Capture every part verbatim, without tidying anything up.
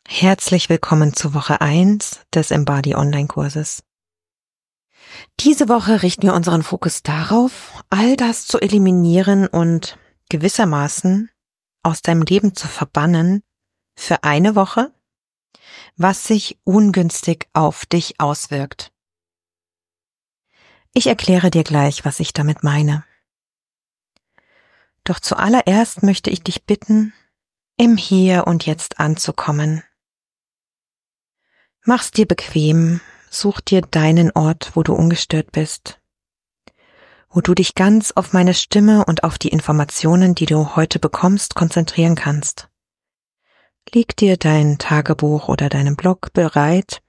Herzlich willkommen zu Woche eins des Embody Online-Kurses. Diese Woche richten wir unseren Fokus darauf, all das zu eliminieren und gewissermaßen aus deinem Leben zu verbannen für eine Woche, was sich ungünstig auf dich auswirkt. Ich erkläre dir gleich, was ich damit meine. Doch zuallererst möchte ich dich bitten, im Hier und Jetzt anzukommen. Mach's dir bequem, such dir deinen Ort, wo du ungestört bist, wo du dich ganz auf meine Stimme und auf die Informationen, die du heute bekommst, konzentrieren kannst. Leg dir dein Tagebuch oder deinen Blog bereit,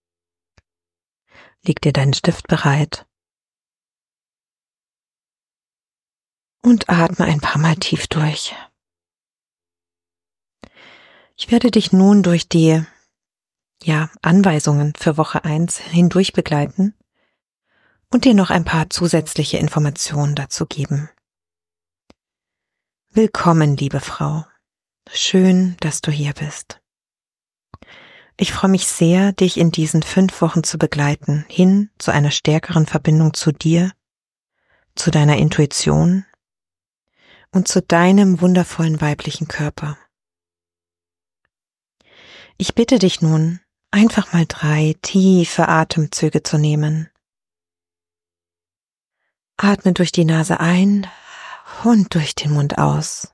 leg dir deinen Stift bereit und atme ein paar Mal tief durch. Ich werde dich nun durch die ja, Anweisungen für Woche eins hindurch begleiten und dir noch ein paar zusätzliche Informationen dazu geben. Willkommen, liebe Frau. Schön, dass du hier bist. Ich freue mich sehr, dich in diesen fünf Wochen zu begleiten, hin zu einer stärkeren Verbindung zu dir, zu deiner Intuition und zu deinem wundervollen weiblichen Körper. Ich bitte dich nun, einfach mal drei tiefe Atemzüge zu nehmen. Atme durch die Nase ein und durch den Mund aus.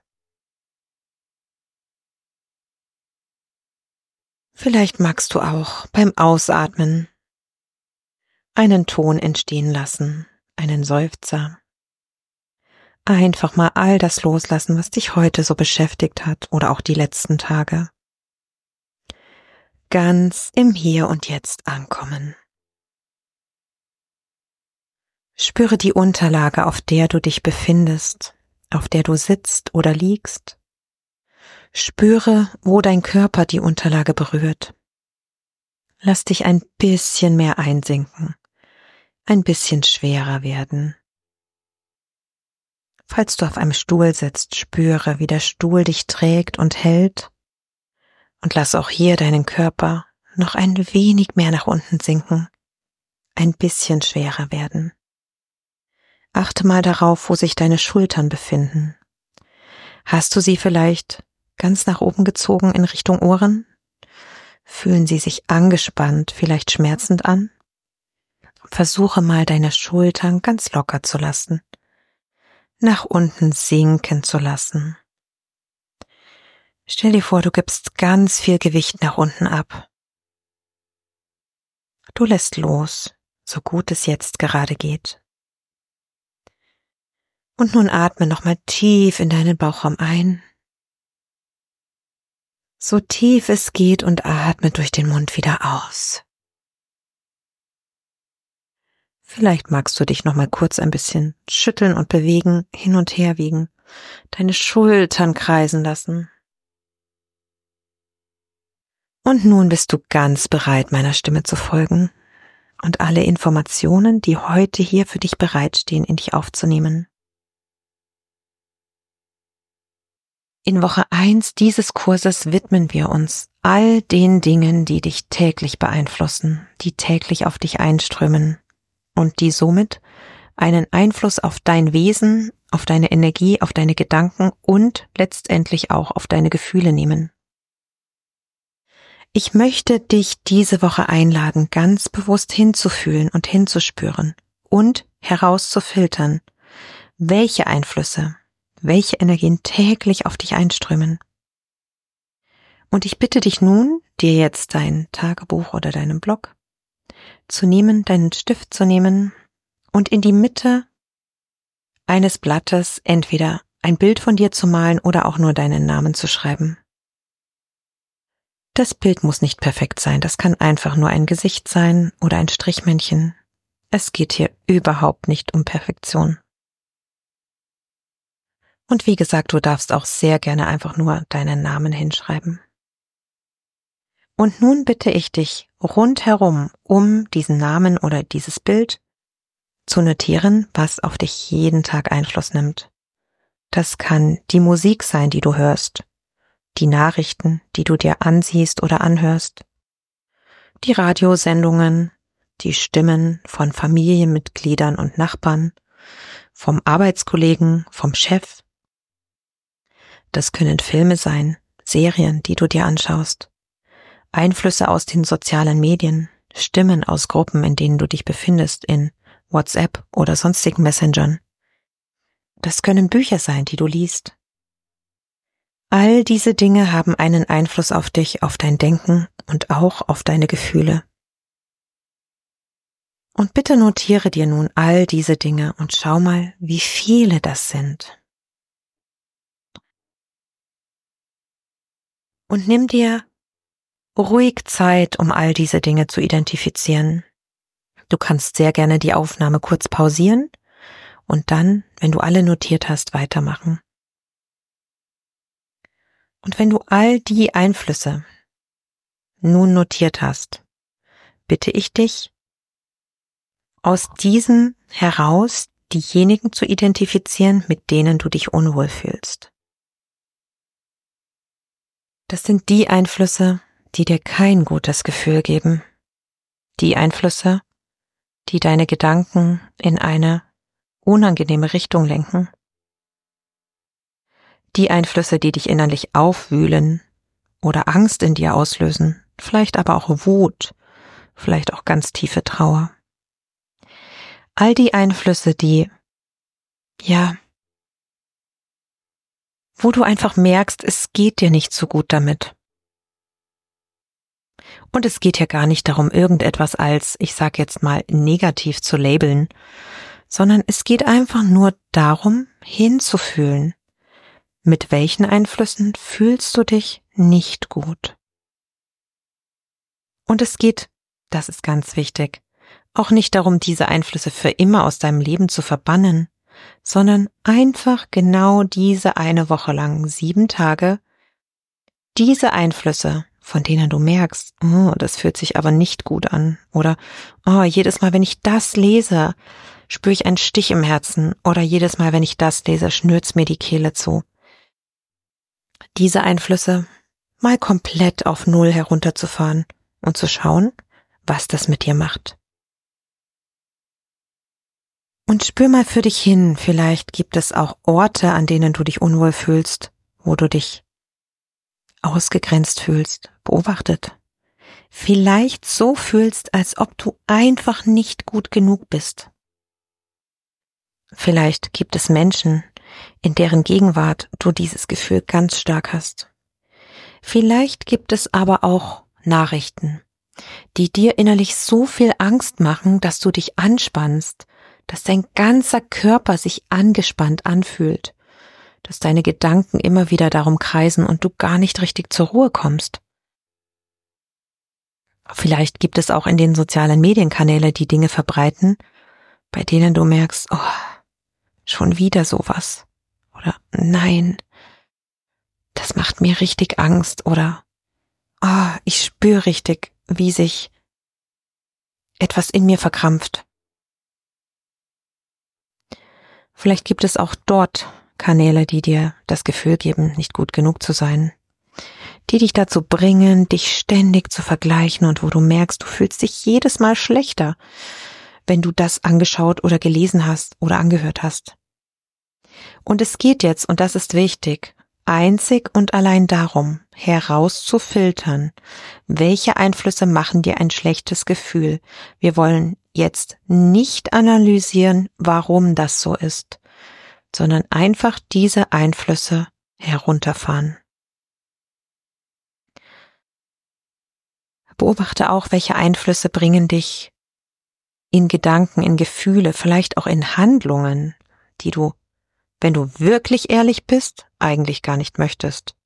Vielleicht magst du auch beim Ausatmen einen Ton entstehen lassen, einen Seufzer. Einfach mal all das loslassen, was dich heute so beschäftigt hat oder auch die letzten Tage. Ganz im Hier und Jetzt ankommen. Spüre die Unterlage, auf der du dich befindest, auf der du sitzt oder liegst. Spüre, wo dein Körper die Unterlage berührt. Lass dich ein bisschen mehr einsinken, ein bisschen schwerer werden. Falls du auf einem Stuhl sitzt, spüre, wie der Stuhl dich trägt und hält. Und lass auch hier deinen Körper noch ein wenig mehr nach unten sinken, ein bisschen schwerer werden. Achte mal darauf, wo sich deine Schultern befinden. Hast du sie vielleicht ganz nach oben gezogen in Richtung Ohren? Fühlen sie sich angespannt, vielleicht schmerzend an? Versuche mal, deine Schultern ganz locker zu lassen, nach unten sinken zu lassen. Stell dir vor, du gibst ganz viel Gewicht nach unten ab. Du lässt los, so gut es jetzt gerade geht. Und nun atme nochmal tief in deinen Bauchraum ein. So tief es geht und atme durch den Mund wieder aus. Vielleicht magst du dich nochmal kurz ein bisschen schütteln und bewegen, hin und her wiegen, deine Schultern kreisen lassen. Und nun bist du ganz bereit, meiner Stimme zu folgen und alle Informationen, die heute hier für dich bereitstehen, in dich aufzunehmen. In Woche eins dieses Kurses widmen wir uns all den Dingen, die dich täglich beeinflussen, die täglich auf dich einströmen und die somit einen Einfluss auf dein Wesen, auf deine Energie, auf deine Gedanken und letztendlich auch auf deine Gefühle nehmen. Ich möchte dich diese Woche einladen, ganz bewusst hinzufühlen und hinzuspüren und herauszufiltern, welche Einflüsse, welche Energien täglich auf dich einströmen. Und ich bitte dich nun, dir jetzt dein Tagebuch oder deinen Blog zu nehmen, deinen Stift zu nehmen und in die Mitte eines Blattes entweder ein Bild von dir zu malen oder auch nur deinen Namen zu schreiben. Das Bild muss nicht perfekt sein, das kann einfach nur ein Gesicht sein oder ein Strichmännchen. Es geht hier überhaupt nicht um Perfektion. Und wie gesagt, du darfst auch sehr gerne einfach nur deinen Namen hinschreiben. Und nun bitte ich dich, rundherum um diesen Namen oder dieses Bild zu notieren, was auf dich jeden Tag Einfluss nimmt. Das kann die Musik sein, die du hörst. die Nachrichten, die du dir ansiehst oder anhörst, die Radiosendungen, die Stimmen von Familienmitgliedern und Nachbarn, vom Arbeitskollegen, vom Chef. Das können Filme sein, Serien, die du dir anschaust, Einflüsse aus den sozialen Medien, Stimmen aus Gruppen, in denen du dich befindest, in WhatsApp oder sonstigen Messengern. Das können Bücher sein, die du liest. All diese Dinge haben einen Einfluss auf dich, auf dein Denken und auch auf deine Gefühle. Und bitte notiere dir nun all diese Dinge und schau mal, wie viele das sind. Und nimm dir ruhig Zeit, um all diese Dinge zu identifizieren. Du kannst sehr gerne die Aufnahme kurz pausieren und dann, wenn du alle notiert hast, weitermachen. Und wenn du all die Einflüsse nun notiert hast, bitte ich dich, aus diesen heraus diejenigen zu identifizieren, mit denen du dich unwohl fühlst. Das sind die Einflüsse, die dir kein gutes Gefühl geben. Die Einflüsse, die deine Gedanken in eine unangenehme Richtung lenken. Die Einflüsse, die dich innerlich aufwühlen oder Angst in dir auslösen, vielleicht aber auch Wut, vielleicht auch ganz tiefe Trauer. All die Einflüsse, die, ja, wo du einfach merkst, es geht dir nicht so gut damit. Und es geht ja gar nicht darum, irgendetwas als, ich sag jetzt mal, negativ zu labeln, sondern es geht einfach nur darum, hinzufühlen. Mit welchen Einflüssen fühlst du dich nicht gut? Und es geht, das ist ganz wichtig, auch nicht darum, diese Einflüsse für immer aus deinem Leben zu verbannen, sondern einfach genau diese eine Woche lang, sieben Tage, diese Einflüsse, von denen du merkst, oh, das fühlt sich aber nicht gut an, oder oh, jedes Mal, wenn ich das lese, spüre ich einen Stich im Herzen, oder jedes Mal, wenn ich das lese, schnürt's mir die Kehle zu. Diese Einflüsse mal komplett auf Null herunterzufahren und zu schauen, was das mit dir macht. Und spür mal für dich hin, vielleicht gibt es auch Orte, an denen du dich unwohl fühlst, wo du dich ausgegrenzt fühlst, beobachtet. Vielleicht so fühlst, als ob du einfach nicht gut genug bist. Vielleicht gibt es Menschen, in deren Gegenwart du dieses Gefühl ganz stark hast. Vielleicht gibt es aber auch Nachrichten, die dir innerlich so viel Angst machen, dass du dich anspannst, dass dein ganzer Körper sich angespannt anfühlt, dass deine Gedanken immer wieder darum kreisen und du gar nicht richtig zur Ruhe kommst. Vielleicht gibt es auch in den sozialen Medienkanälen, die Dinge verbreiten, bei denen du merkst, oh, schon wieder sowas. Oder nein, das macht mir richtig Angst. Oder oh, ich spüre richtig, wie sich etwas in mir verkrampft. Vielleicht gibt es auch dort Kanäle, die dir das Gefühl geben, nicht gut genug zu sein, die dich dazu bringen, dich ständig zu vergleichen und wo du merkst, du fühlst dich jedes Mal schlechter, wenn du das angeschaut oder gelesen hast oder angehört hast. Und es geht jetzt, und das ist wichtig, einzig und allein darum, herauszufiltern, welche Einflüsse machen dir ein schlechtes Gefühl. Wir wollen jetzt nicht analysieren, warum das so ist, sondern einfach diese Einflüsse herunterfahren. Beobachte auch, welche Einflüsse bringen dich in Gedanken, in Gefühle, vielleicht auch in Handlungen, die du, wenn du wirklich ehrlich bist, eigentlich gar nicht möchtest.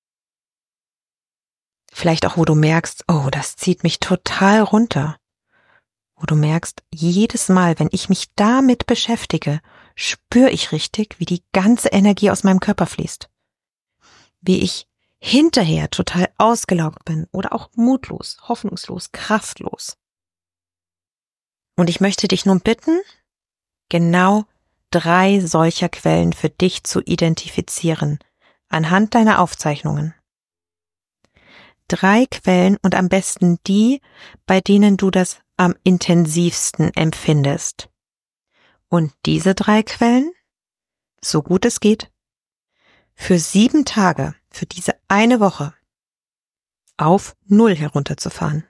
Vielleicht auch, wo du merkst, oh, das zieht mich total runter. Wo du merkst, jedes Mal, wenn ich mich damit beschäftige, spüre ich richtig, wie die ganze Energie aus meinem Körper fließt. Wie ich hinterher total ausgelaugt bin oder auch mutlos, hoffnungslos, kraftlos. Und ich möchte dich nun bitten, genau drei solcher Quellen für dich zu identifizieren, anhand deiner Aufzeichnungen. drei Quellen und am besten die, bei denen du das am intensivsten empfindest. Und diese drei Quellen, so gut es geht, für sieben Tage, für diese eine Woche, auf Null herunterzufahren.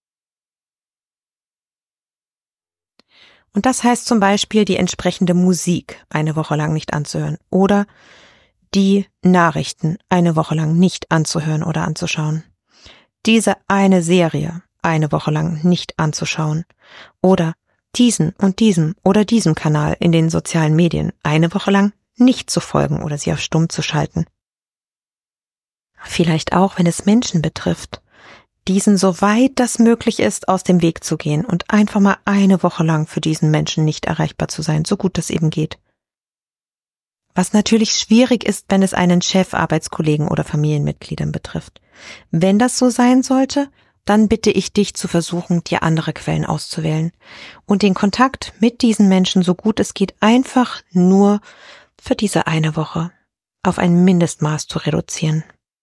Und das heißt zum Beispiel, die entsprechende Musik eine Woche lang nicht anzuhören oder die Nachrichten eine Woche lang nicht anzuhören oder anzuschauen. Diese eine Serie eine Woche lang nicht anzuschauen oder diesen und diesem oder diesem Kanal in den sozialen Medien eine Woche lang nicht zu folgen oder sie auf stumm zu schalten. Vielleicht auch, wenn es Menschen betrifft, diesen, soweit das möglich ist, aus dem Weg zu gehen und einfach mal eine Woche lang für diesen Menschen nicht erreichbar zu sein, so gut das eben geht. Was natürlich schwierig ist, wenn es einen Chef, Arbeitskollegen oder Familienmitgliedern betrifft. Wenn das so sein sollte, dann bitte ich dich zu versuchen, dir andere Quellen auszuwählen und den Kontakt mit diesen Menschen, so gut es geht, einfach nur für diese eine Woche auf ein Mindestmaß zu reduzieren.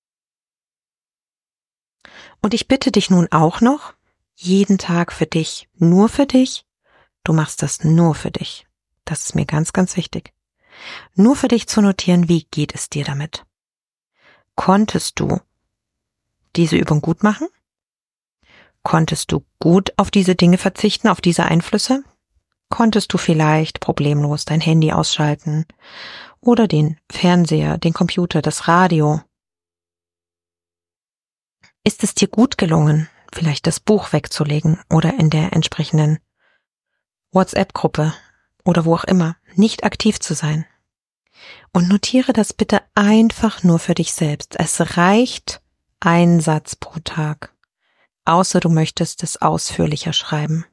Und ich bitte dich nun auch noch, jeden Tag für dich, nur für dich, du machst das nur für dich. Das ist mir ganz, ganz wichtig. Nur für dich zu notieren, wie geht es dir damit? Konntest du diese Übung gut machen? Konntest du gut auf diese Dinge verzichten, auf diese Einflüsse? Konntest du vielleicht problemlos dein Handy ausschalten oder den Fernseher, den Computer, das Radio? Ist es dir gut gelungen, vielleicht das Buch wegzulegen oder in der entsprechenden WhatsApp-Gruppe oder wo auch immer nicht aktiv zu sein? Und notiere das bitte einfach nur für dich selbst. Es reicht ein Satz pro Tag, außer du möchtest es ausführlicher schreiben.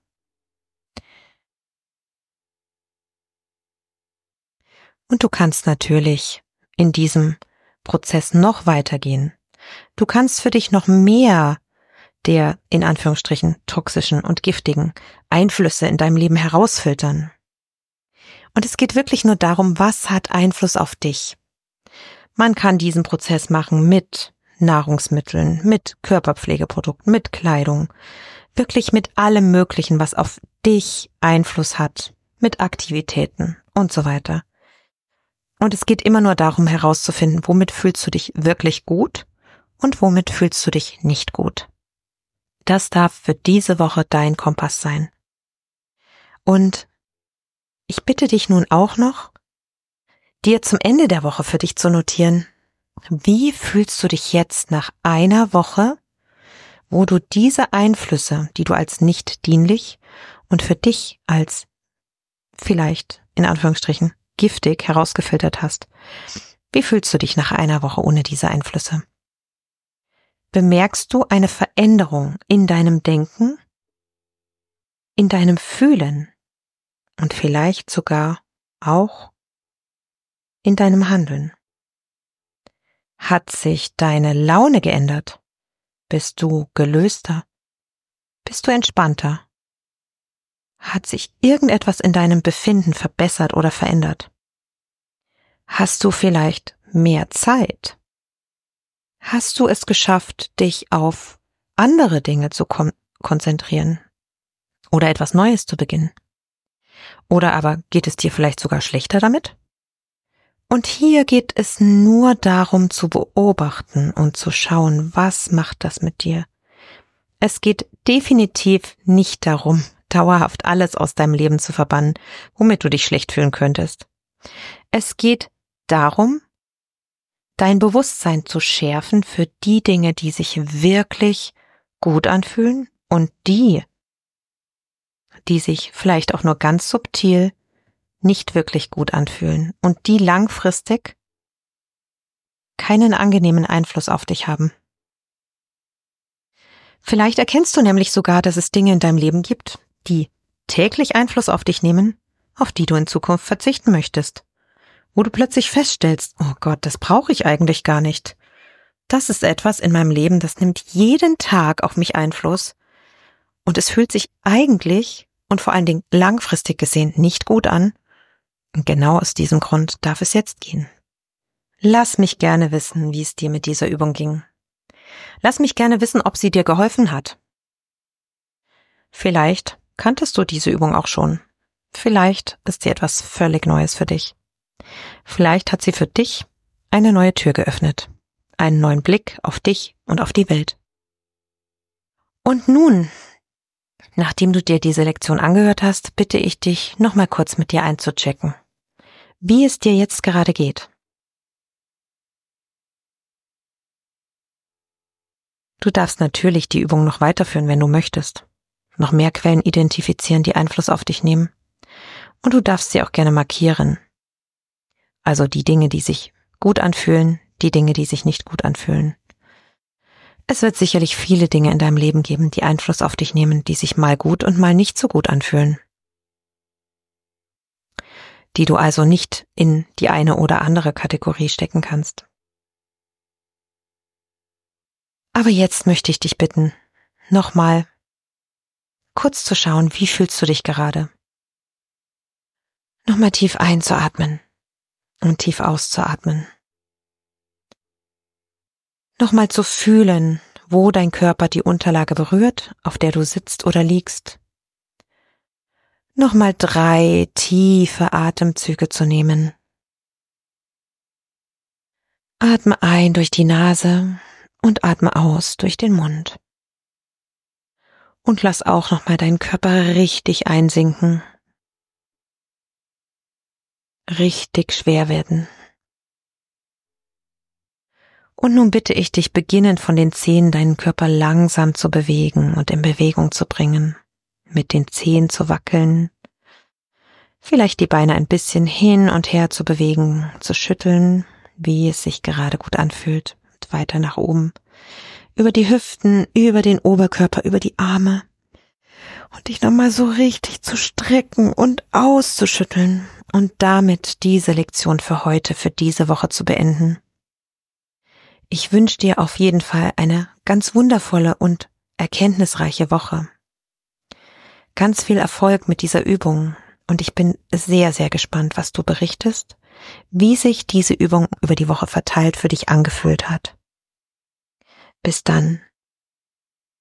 Und du kannst natürlich in diesem Prozess noch weitergehen. Du kannst für dich noch mehr der, in Anführungsstrichen, toxischen und giftigen Einflüsse in deinem Leben herausfiltern. Und es geht wirklich nur darum, was hat Einfluss auf dich. Man kann diesen Prozess machen mit Nahrungsmitteln, mit Körperpflegeprodukten, mit Kleidung, wirklich mit allem Möglichen, was auf dich Einfluss hat, mit Aktivitäten und so weiter. Und es geht immer nur darum herauszufinden, womit fühlst du dich wirklich gut und womit fühlst du dich nicht gut. Das darf für diese Woche dein Kompass sein. Und ich bitte dich nun auch noch, dir zum Ende der Woche für dich zu notieren, wie fühlst du dich jetzt nach einer Woche, wo du diese Einflüsse, die du als nicht dienlich und für dich als vielleicht, in Anführungsstrichen, giftig herausgefiltert hast. Wie fühlst du dich nach einer Woche ohne diese Einflüsse? Bemerkst du eine Veränderung in deinem Denken, in deinem Fühlen und vielleicht sogar auch in deinem Handeln? Hat sich deine Laune geändert? Bist du gelöster? Bist du entspannter? Hat sich irgendetwas in deinem Befinden verbessert oder verändert? Hast du vielleicht mehr Zeit? Hast du es geschafft, dich auf andere Dinge zu kon- konzentrieren oder etwas Neues zu beginnen? Oder aber geht es dir vielleicht sogar schlechter damit? Und hier geht es nur darum zu beobachten und zu schauen, was macht das mit dir? Es geht definitiv nicht darum, dauerhaft alles aus deinem Leben zu verbannen, womit du dich schlecht fühlen könntest. Es geht darum, dein Bewusstsein zu schärfen für die Dinge, die sich wirklich gut anfühlen und die, die sich vielleicht auch nur ganz subtil nicht wirklich gut anfühlen und die langfristig keinen angenehmen Einfluss auf dich haben. Vielleicht erkennst du nämlich sogar, dass es Dinge in deinem Leben gibt, die täglich Einfluss auf dich nehmen, auf die du in Zukunft verzichten möchtest. Wo du plötzlich feststellst, oh Gott, das brauche ich eigentlich gar nicht. Das ist etwas in meinem Leben, das nimmt jeden Tag auf mich Einfluss und es fühlt sich eigentlich und vor allen Dingen langfristig gesehen nicht gut an. Und genau aus diesem Grund darf es jetzt gehen. Lass mich gerne wissen, wie es dir mit dieser Übung ging. Lass mich gerne wissen, ob sie dir geholfen hat. Vielleicht kanntest du diese Übung auch schon. Vielleicht ist sie etwas völlig Neues für dich. Vielleicht hat sie für dich eine neue Tür geöffnet, einen neuen Blick auf dich und auf die Welt. Und nun, nachdem du dir diese Lektion angehört hast, bitte ich dich, nochmal kurz mit dir einzuchecken, wie es dir jetzt gerade geht. Du darfst natürlich die Übung noch weiterführen, wenn du möchtest. Noch mehr Quellen identifizieren, die Einfluss auf dich nehmen. Und du darfst sie auch gerne markieren. Also die Dinge, die sich gut anfühlen, die Dinge, die sich nicht gut anfühlen. Es wird sicherlich viele Dinge in deinem Leben geben, die Einfluss auf dich nehmen, die sich mal gut und mal nicht so gut anfühlen. Die du also nicht in die eine oder andere Kategorie stecken kannst. Aber jetzt möchte ich dich bitten, nochmal kurz zu schauen, wie fühlst du dich gerade? Nochmal tief einzuatmen und tief auszuatmen. Nochmal zu fühlen, wo dein Körper die Unterlage berührt, auf der du sitzt oder liegst. Nochmal drei tiefe Atemzüge zu nehmen. Atme ein durch die Nase und atme aus durch den Mund. Und lass auch nochmal deinen Körper richtig einsinken. Richtig schwer werden. Und nun bitte ich dich, beginnend von den Zehen deinen Körper langsam zu bewegen und in Bewegung zu bringen. Mit den Zehen zu wackeln. Vielleicht die Beine ein bisschen hin und her zu bewegen, zu schütteln, wie es sich gerade gut anfühlt. Und weiter nach oben. Über die Hüften, über den Oberkörper, über die Arme. Und dich nochmal so richtig zu strecken und auszuschütteln. Und damit diese Lektion für heute, für diese Woche zu beenden. Ich wünsche dir auf jeden Fall eine ganz wundervolle und erkenntnisreiche Woche. Ganz viel Erfolg mit dieser Übung und ich bin sehr, sehr gespannt, was du berichtest, wie sich diese Übung über die Woche verteilt für dich angefühlt hat. Bis dann.